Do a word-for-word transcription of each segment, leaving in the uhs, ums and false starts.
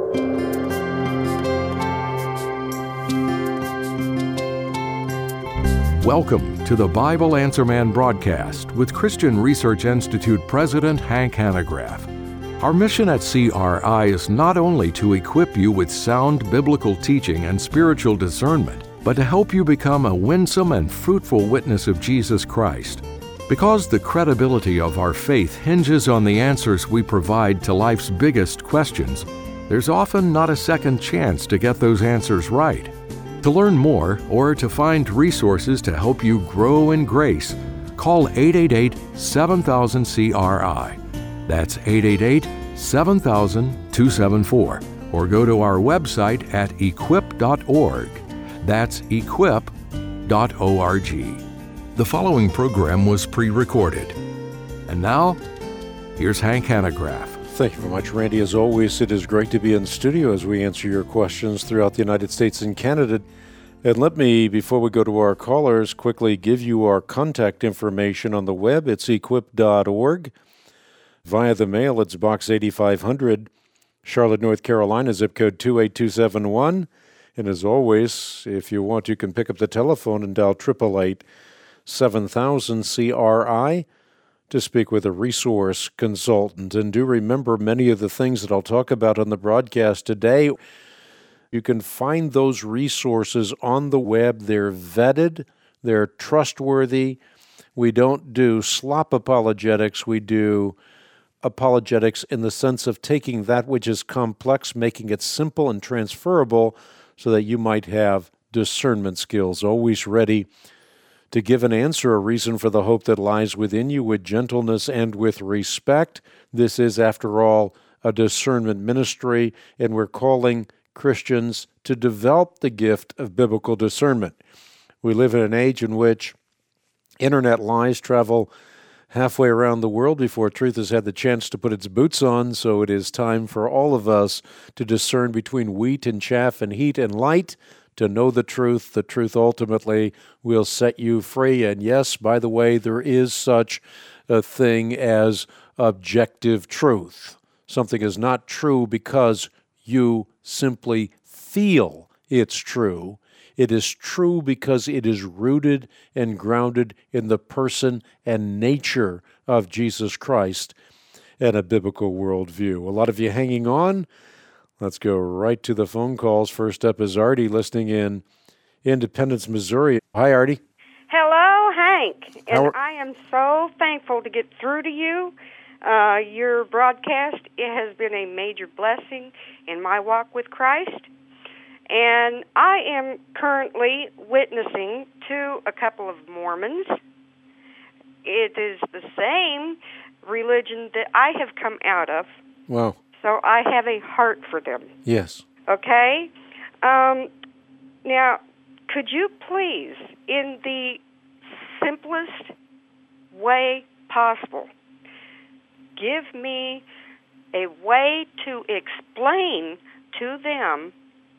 Welcome to the Bible Answer Man broadcast with Christian Research Institute President Hank Hanegraaff. Our mission at C R I is not only to equip you with sound biblical teaching and spiritual discernment, but to help you become a winsome and fruitful witness of Jesus Christ. Because the credibility of our faith hinges on the answers we provide to life's biggest questions, there's often not a second chance to get those answers right. To learn more or to find resources to help you grow in grace, call eight eight eight, seven thousand, C R I. That's eight eight eight, seven thousand, two seven four. Or go to our website at equip dot org. That's equip dot org. The following program was pre-recorded. And now, here's Hank Hanegraaff. Thank you very much, Randy. As always, it is great to be in studio as we answer your questions throughout the United States and Canada. And let me, before we go to our callers, quickly give you our contact information on the web. It's equip dot org. Via the mail, it's Box eighty-five hundred, Charlotte, North Carolina, zip code two eight two seven one. And as always, if you want, you can pick up the telephone and dial eight eight eight, seven thousand, C R I. to speak with a resource consultant. And do remember many of the things that I'll talk about on the broadcast today. You can find those resources on the web. They're vetted. They're trustworthy. We don't do slop apologetics. We do apologetics in the sense of taking that which is complex, making it simple and transferable so that you might have discernment skills, always ready to give an answer, a reason for the hope that lies within you with gentleness and with respect. This is, after all, a discernment ministry, and we're calling Christians to develop the gift of biblical discernment. We live in an age in which internet lies travel halfway around the world before truth has had the chance to put its boots on, so it is time for all of us to discern between wheat and chaff and heat and light, to know the truth. The truth ultimately will set you free. And yes, by the way, there is such a thing as objective truth. Something is not true because you simply feel it's true. It is true because it is rooted and grounded in the person and nature of Jesus Christ and a biblical worldview. A lot of you hanging on. Let's go right to the phone calls. First up is Artie, listening in Independence, Missouri. Hi, Artie. Hello, Hank. And are- I am so thankful to get through to you. Uh, your broadcast, it has been a major blessing in my walk with Christ. And I am currently witnessing to a couple of Mormons. It is the same religion that I have come out of. Wow. So I have a heart for them. Yes. Okay? Um, now, could you please, in the simplest way possible, give me a way to explain to them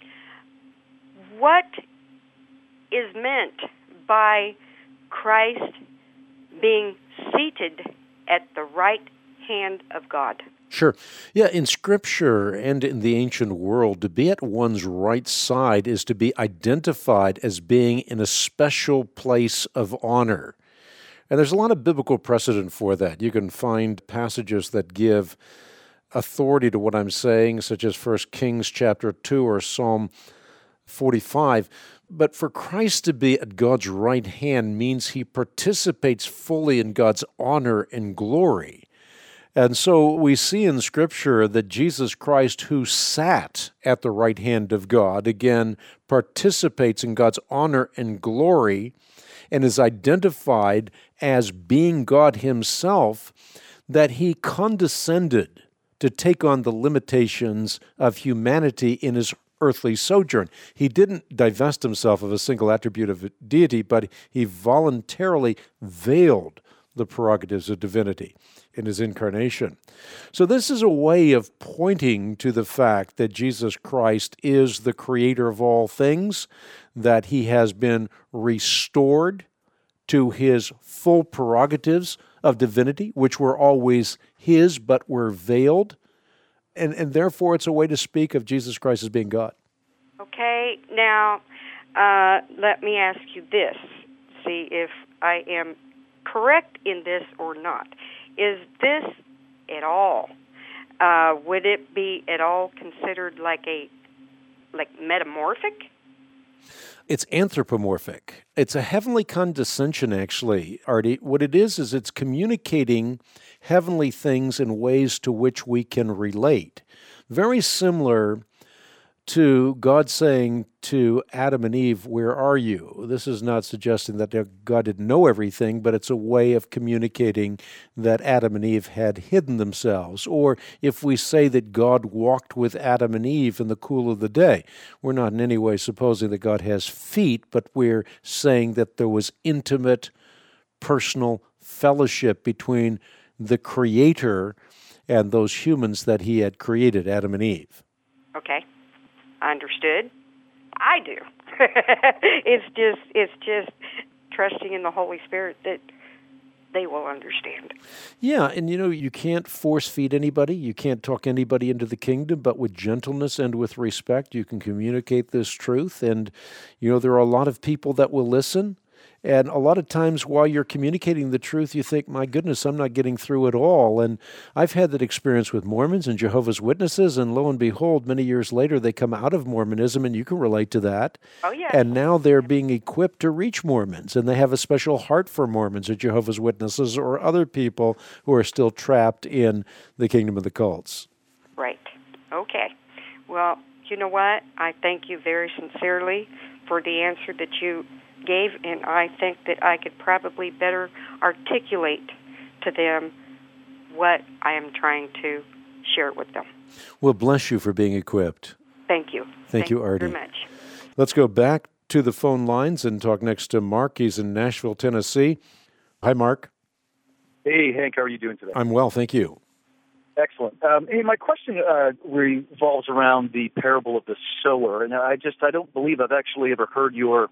what is meant by Christ being seated at the right hand of God? Sure. Yeah, in Scripture and in the ancient world, to be at one's right side is to be identified as being in a special place of honor. And there's a lot of biblical precedent for that. You can find passages that give authority to what I'm saying, such as First Kings chapter two or Psalm forty-five. But for Christ to be at God's right hand means he participates fully in God's honor and glory. And so we see in Scripture that Jesus Christ, who sat at the right hand of God, again, participates in God's honor and glory and is identified as being God himself, that he condescended to take on the limitations of humanity in his earthly sojourn. He didn't divest himself of a single attribute of deity, but he voluntarily veiled the prerogatives of divinity in his incarnation. So this is a way of pointing to the fact that Jesus Christ is the creator of all things, that he has been restored to his full prerogatives of divinity, which were always his but were veiled And, and therefore, it's a way to speak of Jesus Christ as being God. Okay, now uh, let me ask you this, see if I am correct in this or not. Is this at all, uh, would it be at all considered like a, like metamorphic? It's anthropomorphic. It's a heavenly condescension, actually, Artie. What it is, is it's communicating heavenly things in ways to which we can relate. Very similar to God saying to Adam and Eve, "Where are you?" This is not suggesting that God didn't know everything, but it's a way of communicating that Adam and Eve had hidden themselves. Or if we say that God walked with Adam and Eve in the cool of the day, we're not in any way supposing that God has feet, but we're saying that there was intimate, personal fellowship between the Creator and those humans that He had created, Adam and Eve. Okay. Understood. I do. it's just it's just trusting in the Holy Spirit that they will understand. Yeah, and you know, you can't force feed anybody. You can't talk anybody into the kingdom, but with gentleness and with respect, you can communicate this truth. And, you know, there are a lot of people that will listen. And a lot of times while you're communicating the truth, you think, my goodness, I'm not getting through at all. And I've had that experience with Mormons and Jehovah's Witnesses, and lo and behold, many years later, they come out of Mormonism, and you can relate to that. Oh, yeah. And now they're being equipped to reach Mormons, and they have a special heart for Mormons or Jehovah's Witnesses or other people who are still trapped in the kingdom of the cults. Right. Okay. Well, you know what? I thank you very sincerely for the answer that you gave, and I think that I could probably better articulate to them what I am trying to share with them. Well, bless you for being equipped. Thank you. Thank, Thank you, Artie. very much. Let's go back to the phone lines and talk next to Mark. He's in Nashville, Tennessee. Hi, Mark. Hey, Hank, how are you doing today? I'm well, thank you. Excellent. Um, hey, my question uh, revolves around the parable of the sower, and I just I don't believe I've actually ever heard your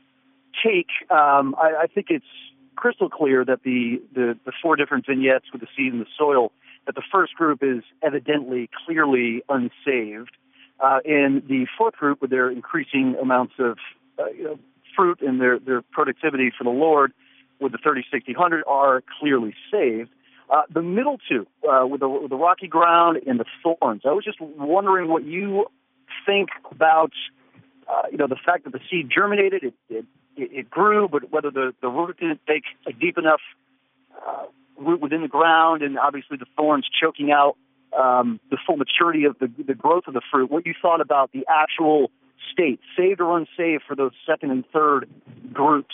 take. Um, I, I think it's crystal clear that the, the, the four different vignettes with the seed and the soil, that the first group is evidently, clearly unsaved. Uh, and the fourth group, with their increasing amounts of uh, you know, fruit and their, their productivity for the Lord, with the thirty, sixty, one hundred, are clearly saved. Uh, the middle two, uh, with, the, with the rocky ground and the thorns, I was just wondering what you think about uh, you know, the fact that the seed germinated, it, it It grew, but whether the, the root didn't take a deep enough uh, root within the ground, and obviously the thorns choking out um, the full maturity of the, the growth of the fruit, what you thought about the actual state, saved or unsaved, for those second and third groups.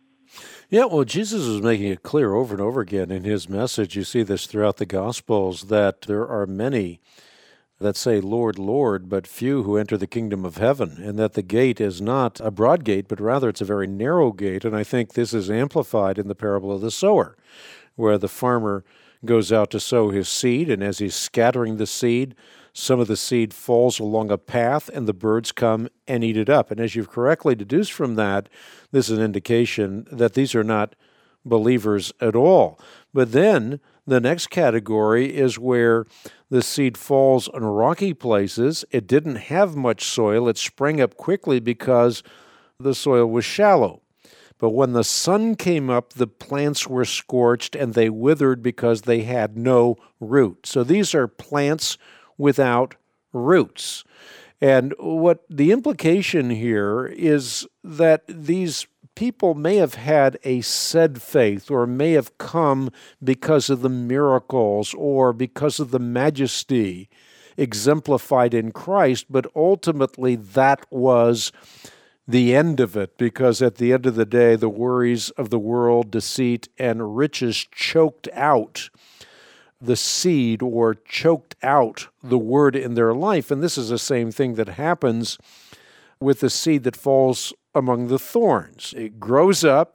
Yeah, well, Jesus is making it clear over and over again in his message. You see this throughout the Gospels, that there are many that say, Lord, Lord, but few who enter the kingdom of heaven, and that the gate is not a broad gate, but rather it's a very narrow gate. And I think this is amplified in the parable of the sower, where the farmer goes out to sow his seed, and as he's scattering the seed, some of the seed falls along a path, and the birds come and eat it up. And as you've correctly deduced from that, this is an indication that these are not believers at all. But then the next category is where the seed falls on rocky places. It didn't have much soil. It sprang up quickly because the soil was shallow. But when the sun came up, the plants were scorched and they withered because they had no root. So these are plants without roots. And what the implication here is that these people may have had a said faith, or may have come because of the miracles or because of the majesty exemplified in Christ, but ultimately that was the end of it, because at the end of the day, the worries of the world, deceit, and riches choked out the seed, or choked out the word in their life. And this is the same thing that happens with the seed that falls among the thorns. It grows up,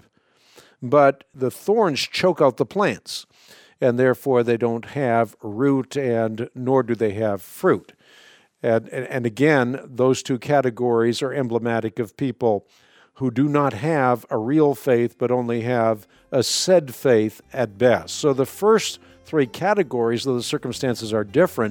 but the thorns choke out the plants, and therefore they don't have root, and nor do they have fruit. And, and, and again, those two categories are emblematic of people who do not have a real faith, but only have a said faith at best. So the first three categories, though the circumstances are different,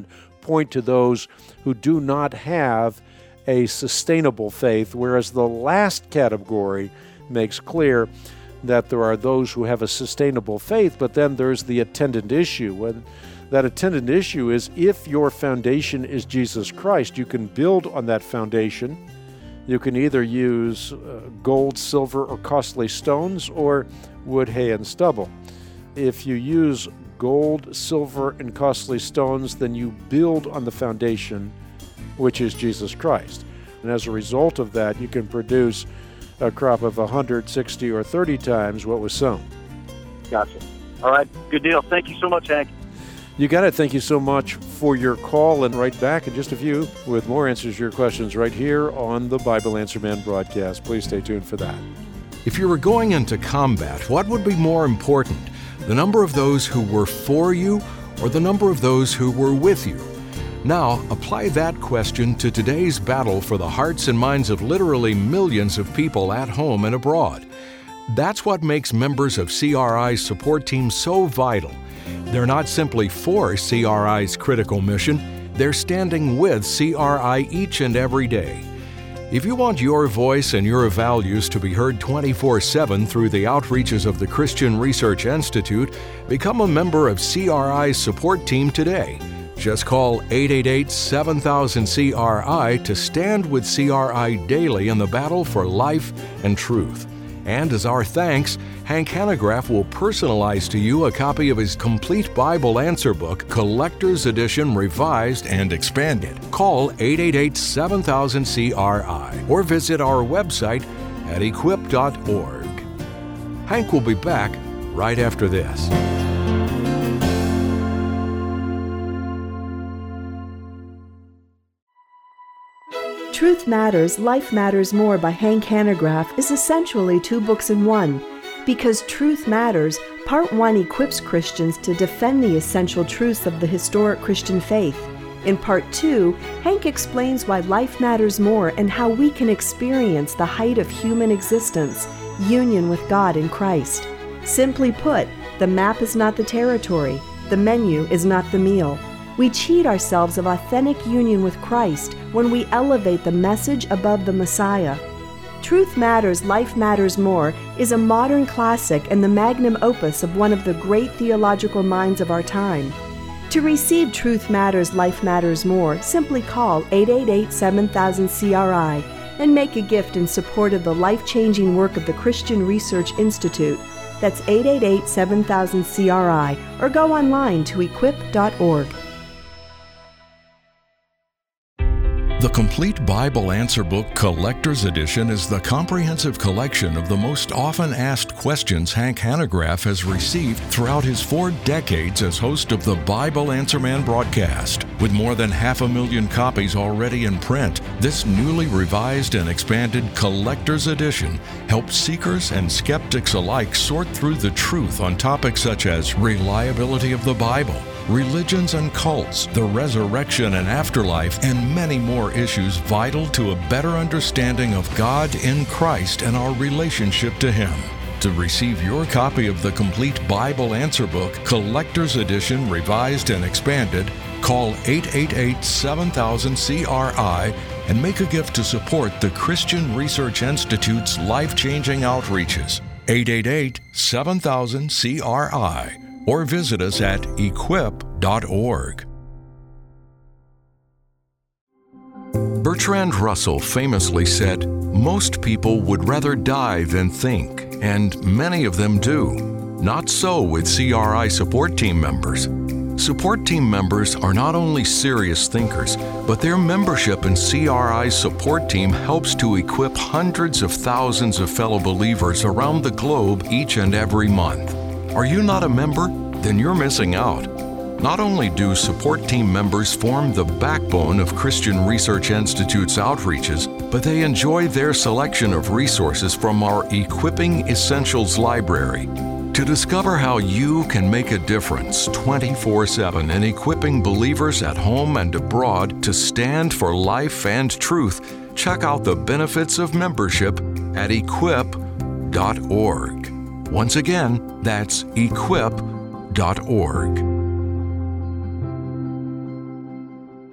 point to those who do not have a sustainable faith, whereas the last category makes clear that there are those who have a sustainable faith, but then there's the attendant issue. And that attendant issue is if your foundation is Jesus Christ, you can build on that foundation. You can either use uh, gold, silver, or costly stones, or wood, hay, and stubble. If you use gold, silver, and costly stones, then you build on the foundation, which is Jesus Christ. And as a result of that, you can produce a crop of one hundred, sixty, or thirty times what was sown. Gotcha. All right, good deal. Thank you so much, Hank. You got it. Thank you so much for your call, and right back in just a few with more answers to your questions right here on the Bible Answer Man broadcast. Please stay tuned for that. If you were going into combat, what would be more important, the number of those who were for you or the number of those who were with you? Now, apply that question to today's battle for the hearts and minds of literally millions of people at home and abroad. That's what makes members of C R I's support team so vital. They're not simply for C R I's critical mission, they're standing with C R I each and every day. If you want your voice and your values to be heard twenty-four seven through the outreaches of the Christian Research Institute, become a member of C R I's support team today. Just call eight eight eight, seven thousand, C R I to stand with C R I daily in the battle for life and truth. And as our thanks, Hank Hanegraaff will personalize to you a copy of his complete Bible answer book, Collector's Edition, Revised and Expanded. Call eight eight eight, seven thousand, C R I or visit our website at equip dot org. Hank will be back right after this. Truth Matters, Life Matters More by Hank Hanegraaff is essentially two books in one, because Truth Matters, Part one equips Christians to defend the essential truths of the historic Christian faith. In Part two, Hank explains why life matters more and how we can experience the height of human existence, union with God in Christ. Simply put, the map is not the territory, the menu is not the meal. We cheat ourselves of authentic union with Christ when we elevate the message above the Messiah. Truth Matters, Life Matters More is a modern classic and the magnum opus of one of the great theological minds of our time. To receive Truth Matters, Life Matters More, simply call eight eight eight, seven thousand, C R I and make a gift in support of the life-changing work of the Christian Research Institute. That's eight eight eight, seven thousand, C R I or go online to equip dot org. The Complete Bible Answer Book Collector's Edition is the comprehensive collection of the most often asked questions Hank Hanegraaff has received throughout his four decades as host of the Bible Answer Man broadcast. With more than half a million copies already in print, this newly revised and expanded Collector's Edition helps seekers and skeptics alike sort through the truth on topics such as reliability of the Bible, religions and cults, the resurrection and afterlife, and many more issues vital to a better understanding of God in Christ and our relationship to Him. To receive your copy of the Complete Bible Answer Book, Collector's Edition, Revised and Expanded, call eight eight eight, seven thousand, C R I and make a gift to support the Christian Research Institute's life-changing outreaches. eight eight eight, seven thousand, C R I or visit us at equip dot org. Bertrand Russell famously said, "Most people would rather die than think, and many of them do. Not so with C R I support team members. Support team members are not only serious thinkers, but their membership in C R I's support team helps to equip hundreds of thousands of fellow believers around the globe each and every month. Are you not a member? Then you're missing out. Not only do support team members form the backbone of Christian Research Institute's outreaches, but they enjoy their selection of resources from our Equipping Essentials library. To discover how you can make a difference twenty-four seven in equipping believers at home and abroad to stand for life and truth, check out the benefits of membership at equip dot org. Once again, that's equip dot org.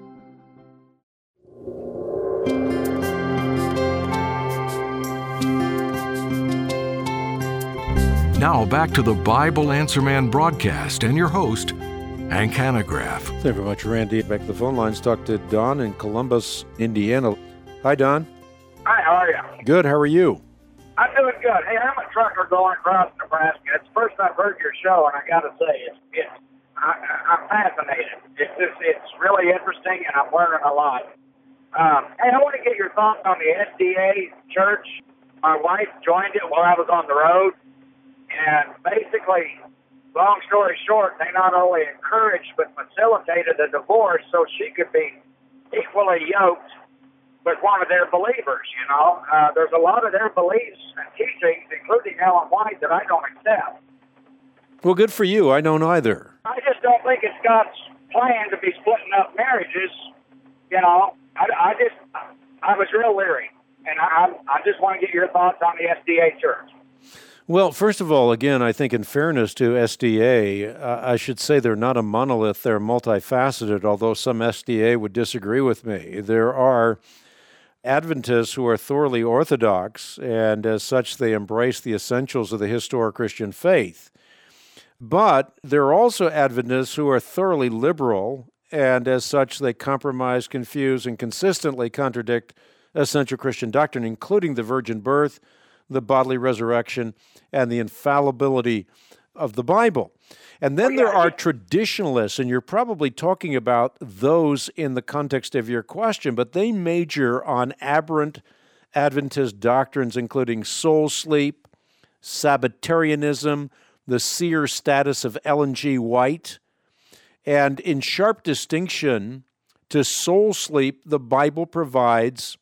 Now back to the Bible Answer Man broadcast and your host, Hank Hanegraaff. Thank you very much, Randy. Back to the phone lines. Talk to Don in Columbus, Indiana. Hi, Don. Hi, how are you? Good. How are you? I'm doing good. Hey, I'm a trucker going across Nebraska. It's the first I've heard your show, and I got to say, it's, it's I, I'm fascinated. It's just, it's really interesting, and I'm learning a lot. Um, hey, I want to get your thoughts on the S D A church. My wife joined it while I was on the road, and basically, long story short, they not only encouraged but facilitated a divorce so she could be equally yoked with one of their believers, you know. Uh, there's a lot of their beliefs and teachings, including Ellen White, that I don't accept. Well, good for you. I don't either. I just don't think it's God's plan to be splitting up marriages, you know. I, I just, I was real leery, and I, I just want to get your thoughts on the S D A church. Well, first of all, again, I think in fairness to S D A, uh, I should say they're not a monolith. They're multifaceted, although some S D A would disagree with me. There are Adventists who are thoroughly orthodox, and as such, they embrace the essentials of the historic Christian faith. But there are also Adventists who are thoroughly liberal, and as such, they compromise, confuse, and consistently contradict essential Christian doctrine, including the virgin birth, the bodily resurrection, and the infallibility of the Bible. And then there are traditionalists, and you're probably talking about those in the context of your question, but they major on aberrant Adventist doctrines, including soul sleep, Sabbatarianism, the seer status of Ellen G. White, and in sharp distinction to soul sleep, the Bible provides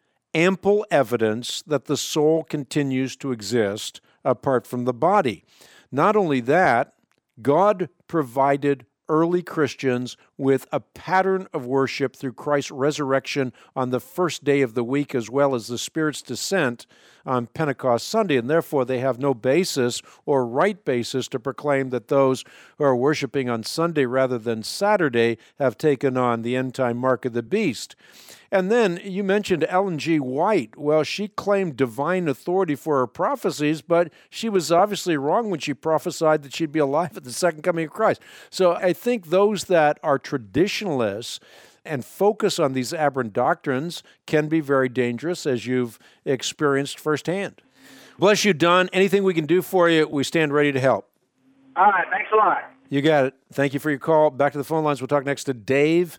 ample evidence that the soul continues to exist apart from the body. Not only that, God provided early Christians with a pattern of worship through Christ's resurrection on the first day of the week, as well as the Spirit's descent on Pentecost Sunday, and therefore they have no basis or right basis to proclaim that those who are worshiping on Sunday rather than Saturday have taken on the end-time mark of the beast. And then you mentioned Ellen G. White. Well, she claimed divine authority for her prophecies, but she was obviously wrong when she prophesied that she'd be alive at the second coming of Christ. So I think those that are traditionalists and focus on these aberrant doctrines can be very dangerous, as you've experienced firsthand. Bless you, Don. Anything we can do for you, we stand ready to help. All right, thanks a lot. You got it. Thank you for your call. Back to the phone lines. We'll talk next to Dave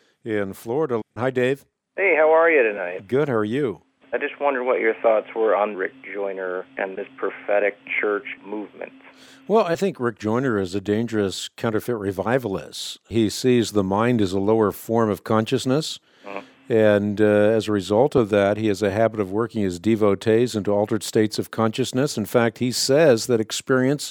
in Florida. Hi, Dave. Hey, how are you tonight? Good. How are you? I just wondered what your thoughts were on Rick Joyner and this prophetic church movement. Well, I think Rick Joyner is a dangerous counterfeit revivalist. He sees the mind as a lower form of consciousness, mm-hmm. and uh, as a result of that, he has a habit of working his devotees into altered states of consciousness. In fact, he says that experience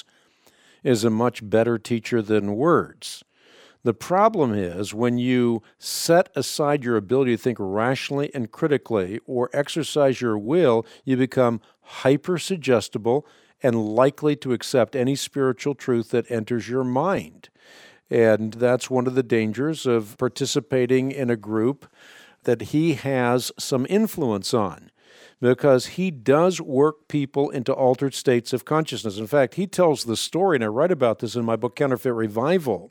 is a much better teacher than words. The problem is when you set aside your ability to think rationally and critically or exercise your will, you become hyper-suggestible and likely to accept any spiritual truth that enters your mind. And that's one of the dangers of participating in a group that he has some influence on, because he does work people into altered states of consciousness. In fact, he tells the story, and I write about this in my book, Counterfeit Revival,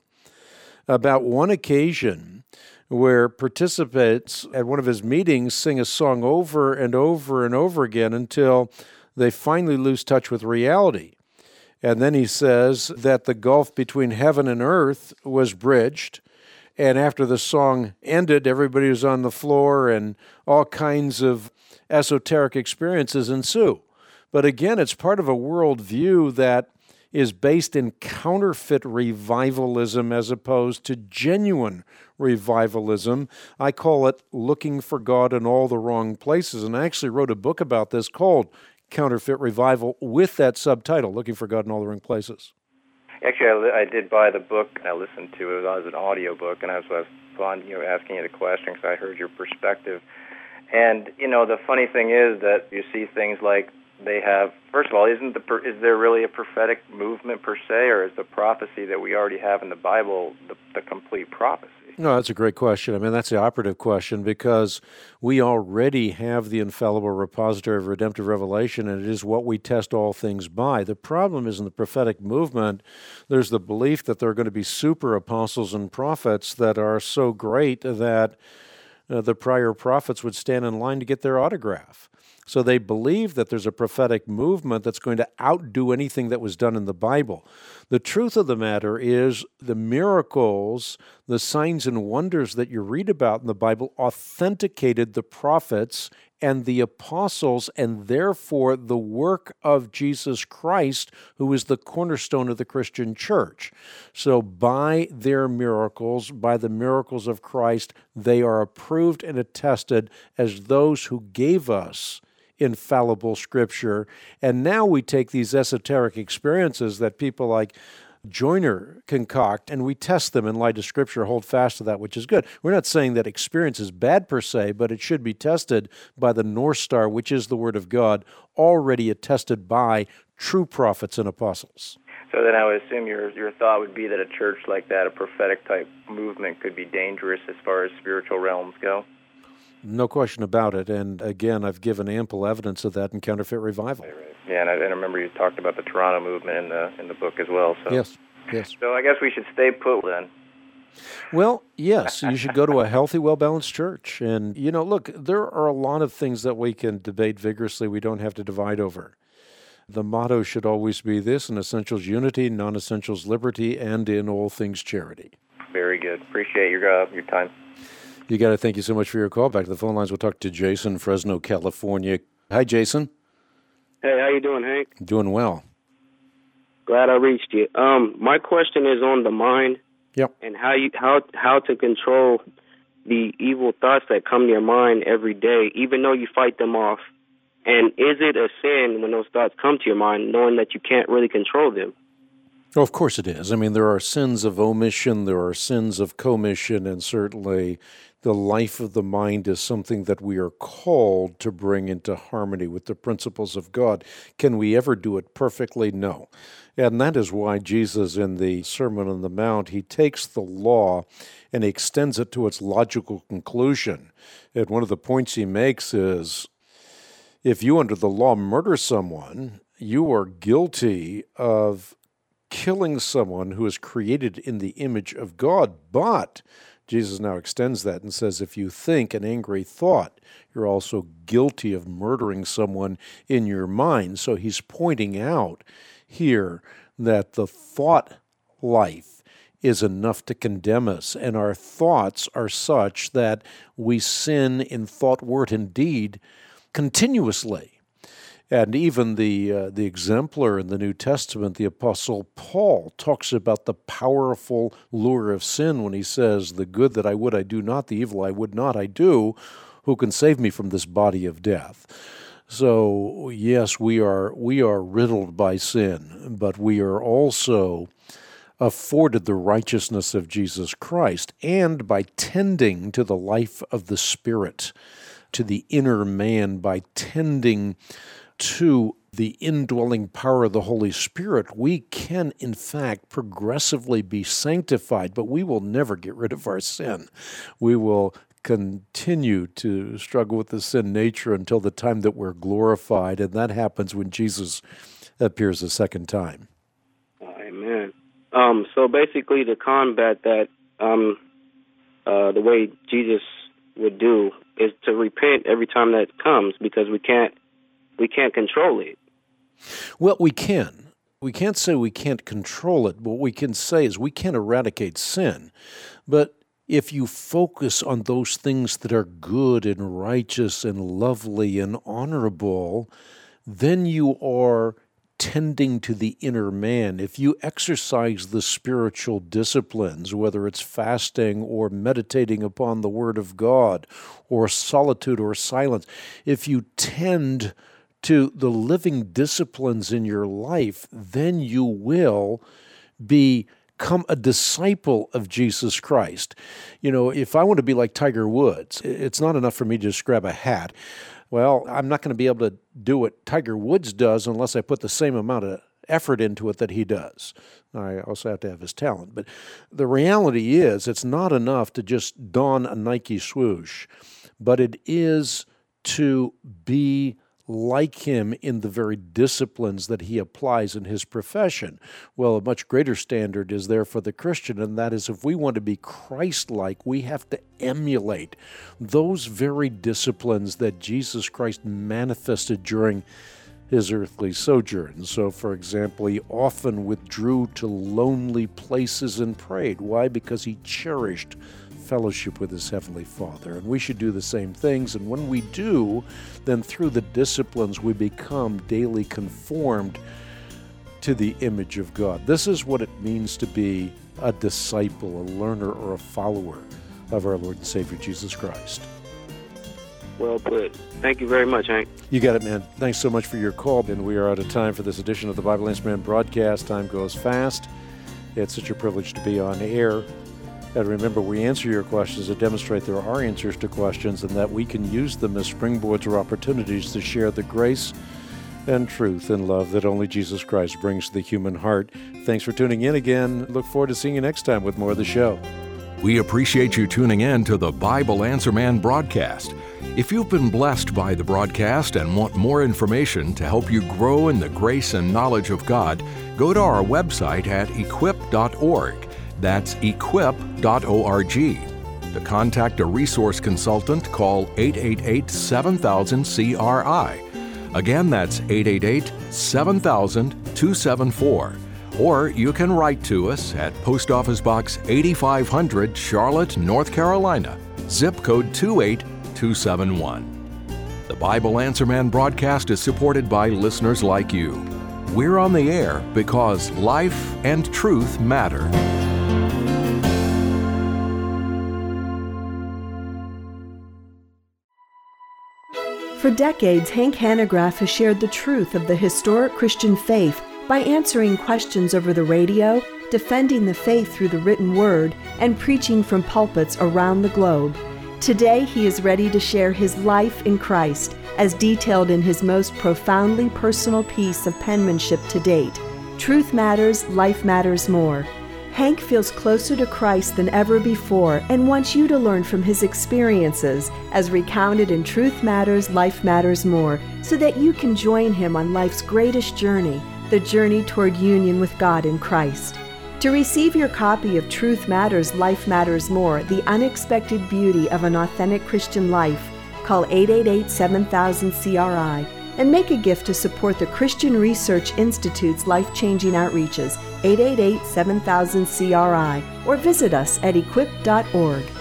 about one occasion where participants at one of his meetings sing a song over and over and over again until they finally lose touch with reality. And then he says that the gulf between heaven and earth was bridged, and after the song ended, everybody was on the floor and all kinds of esoteric experiences ensue. But again, it's part of a worldview that is based in counterfeit revivalism as opposed to genuine revivalism. I call it looking for God in all the wrong places, and I actually wrote a book about this called Counterfeit Revival with that subtitle, Looking for God in All the Wrong Places. Actually, I, I did buy the book, and I listened to it as an audio book, and I was, I was fond, you know, asking you the question because I heard your perspective. And, you know, the funny thing is that you see things like they have, first of all, isn't the is there really a prophetic movement per se, or is the prophecy that we already have in the Bible the, the complete prophecy? No, that's a great question. I mean, that's the operative question because we already have the infallible repository of redemptive revelation, and it is what we test all things by. The problem is in the prophetic movement, there's the belief that there are going to be super apostles and prophets that are so great that uh, the prior prophets would stand in line to get their autograph. So they believe that there's a prophetic movement that's going to outdo anything that was done in the Bible. The truth of the matter is the miracles, the signs and wonders that you read about in the Bible authenticated the prophets and the apostles, and therefore the work of Jesus Christ, who is the cornerstone of the Christian church. So by their miracles, by the miracles of Christ, they are approved and attested as those who gave us infallible Scripture. And now we take these esoteric experiences that people like Joyner concoct, and we test them in light of Scripture, hold fast to that, which is good. We're not saying that experience is bad per se, but it should be tested by the North Star, which is the Word of God, already attested by true prophets and apostles. So then I would assume your your thought would be that a church like that, a prophetic-type movement, could be dangerous as far as spiritual realms go? No question about it. And again, I've given ample evidence of that in Counterfeit Revival. Right, right. Yeah, and I, and I remember you talked about the Toronto movement in the in the book as well. So. Yes, yes. So I guess we should stay put then. Well, yes, you should go to a healthy, well-balanced church. And, you know, look, there are a lot of things that we can debate vigorously we don't have to divide over. The motto should always be this: in essentials unity, non-essentials liberty, and in all things charity. Very good. Appreciate your uh, your time. You got to thank you so much for your call. Back to the phone lines, we'll talk to Jason, Fresno, California. Hi, Jason. Hey, how you doing, Hank? Doing well. Glad I reached you. Um, my question is on the mind. Yep. And how you how how to control the evil thoughts that come to your mind every day, even though you fight them off. And is it a sin when those thoughts come to your mind, knowing that you can't really control them? Oh, of course it is. I mean, there are sins of omission, there are sins of commission, and certainly the life of the mind is something that we are called to bring into harmony with the principles of God. Can we ever do it perfectly? No. And that is why Jesus, in the Sermon on the Mount, he takes the law and he extends it to its logical conclusion. And one of the points he makes is, if you under the law murder someone, you are guilty of killing someone who is created in the image of God. But Jesus now extends that and says, if you think an angry thought, you're also guilty of murdering someone in your mind. So he's pointing out here that the thought life is enough to condemn us, and our thoughts are such that we sin in thought, word, and deed continuously. And even the uh, the exemplar in the New Testament, the Apostle Paul, talks about the powerful lure of sin when he says, the good that I would I do not, the evil I would not I do. Who can save me from this body of death? So, yes, we are we are riddled by sin, but we are also afforded the righteousness of Jesus Christ, and by tending to the life of the Spirit, to the inner man, by tending to the indwelling power of the Holy Spirit, we can, in fact, progressively be sanctified, but we will never get rid of our sin. We will continue to struggle with the sin nature until the time that we're glorified, and that happens when Jesus appears a second time. Amen. Um, so basically to combat that, um, uh, the way Jesus would do is to repent every time that comes, because we can't we can't control it. Well, we can. We can't say we can't control it, but what we can say is we can't eradicate sin. But if you focus on those things that are good and righteous and lovely and honorable, then you are tending to the inner man. If you exercise the spiritual disciplines, whether it's fasting or meditating upon the Word of God or solitude or silence, if you tend to the living disciplines in your life, then you will become a disciple of Jesus Christ. You know, if I want to be like Tiger Woods, it's not enough for me to just grab a hat. Well, I'm not going to be able to do what Tiger Woods does unless I put the same amount of effort into it that he does. I also have to have his talent. But the reality is it's not enough to just don a Nike swoosh, but it is to be like him in the very disciplines that he applies in his profession. Well, a much greater standard is there for the Christian, and that is if we want to be Christ-like, we have to emulate those very disciplines that Jesus Christ manifested during his earthly sojourn. So, for example, he often withdrew to lonely places and prayed. Why? Because he cherished fellowship with his Heavenly Father. And we should do the same things. And when we do, then through the disciplines, we become daily conformed to the image of God. This is what it means to be a disciple, a learner, or a follower of our Lord and Savior Jesus Christ. Well put. Thank you very much, Hank. You got it, man. Thanks so much for your call. And we are out of time for this edition of the Bible Answer Man broadcast. Time goes fast. It's such a privilege to be on air. And remember, we answer your questions to demonstrate there are answers to questions and that we can use them as springboards or opportunities to share the grace and truth and love that only Jesus Christ brings to the human heart. Thanks for tuning in again. Look forward to seeing you next time with more of the show. We appreciate you tuning in to the Bible Answer Man broadcast. If you've been blessed by the broadcast and want more information to help you grow in the grace and knowledge of God, go to our website at equip dot org. That's equip dot org. To contact a resource consultant, call eight eight eight, seven thousand, C R I. Again, that's eight eight eight, seven thousand, two seven four. Or you can write to us at Post Office Box eighty-five hundred, Charlotte, North Carolina, zip code two eight two seven one. The Bible Answer Man broadcast is supported by listeners like you. We're on the air because life and truth matter. For decades, Hank Hanegraaff has shared the truth of the historic Christian faith by answering questions over the radio, defending the faith through the written word, and preaching from pulpits around the globe. Today, he is ready to share his life in Christ, as detailed in his most profoundly personal piece of penmanship to date, Truth Matters, Life Matters More. Hank feels closer to Christ than ever before and wants you to learn from his experiences as recounted in Truth Matters, Life Matters More, so that you can join him on life's greatest journey, the journey toward union with God in Christ. To receive your copy of Truth Matters, Life Matters More, The Unexpected Beauty of an Authentic Christian Life, call eight eight eight, seven thousand, C R I and make a gift to support the Christian Research Institute's life-changing outreaches, eight eight eight, seven thousand, C R I, or visit us at equip dot org.